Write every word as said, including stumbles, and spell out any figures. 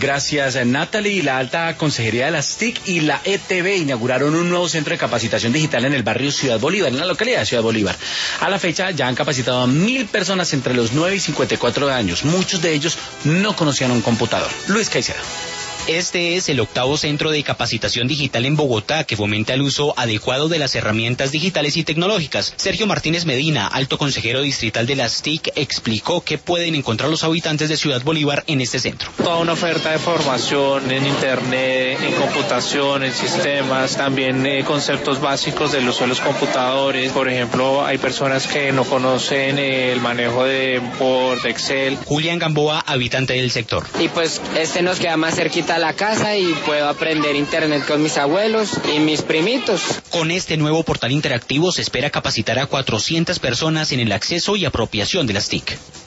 Gracias, Natalie. La Alta Consejería de las T I C y la E T V inauguraron un nuevo centro de capacitación digital en el barrio Ciudad Bolívar, en la localidad de Ciudad Bolívar. A la fecha ya han capacitado a mil personas entre los nueve y cincuenta y cuatro años. Muchos de ellos no conocían un computador. Luis Caicedo. Este es el octavo centro de capacitación digital en Bogotá que fomenta el uso adecuado de las herramientas digitales y tecnológicas. Sergio Martínez Medina, alto consejero distrital de las T I C, explicó qué pueden encontrar los habitantes de Ciudad Bolívar en este centro. Toda una oferta de formación en internet, en computación, en sistemas, también eh, conceptos básicos del uso de los computadores. Por ejemplo, hay personas que no conocen eh, el manejo de Word, Excel. Julián Gamboa, habitante del sector. Y pues este nos queda más cerquita a la casa y puedo aprender internet con mis abuelos y mis primitos. Con este nuevo portal interactivo se espera capacitar a cuatrocientas personas en el acceso y apropiación de las T I C.